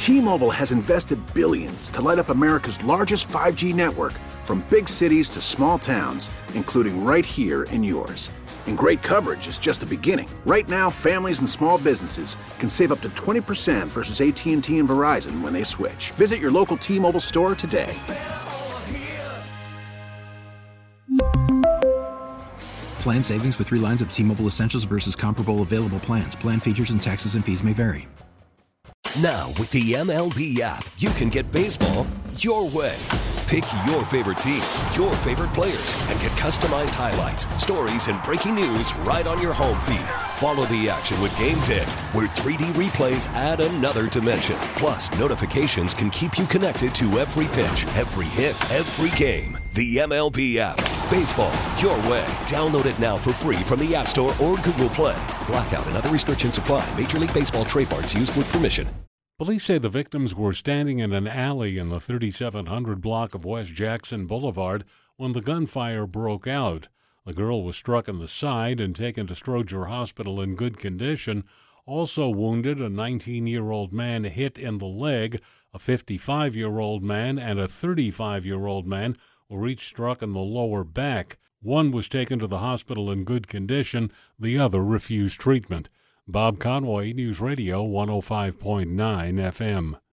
T-Mobile has invested billions to light up America's largest 5G network, from big cities to small towns, including right here in yours. And great coverage is just the beginning. Right now, families and small businesses can save up to 20% versus AT&T and Verizon when they switch. Visit your local T-Mobile store today. Plan savings with 3 lines of T-Mobile Essentials versus comparable available plans. Plan features and taxes and fees may vary. Now, with the MLB app, you can get baseball your way. Pick your favorite team, your favorite players, and get customized highlights, stories, and breaking news right on your home feed. Follow the action with Game Day, where 3D replays add another dimension. Plus, notifications can keep you connected to every pitch, every hit, every game. The MLB app. Baseball your way. Download it now for free from the App Store or Google Play. Blackout and other restrictions apply. Major League Baseball trademarks used with permission. Police say the victims were standing in an alley in the 3700 block of West Jackson Boulevard when the gunfire broke out. The girl was struck in the side and taken to Stroger Hospital in good condition. Also wounded, a 19-year-old man hit in the leg. A 55-year-old man and a 35-year-old man were each struck in the lower back. One was taken to the hospital in good condition. The other refused treatment. Bob Conway, News Radio 105.9 FM.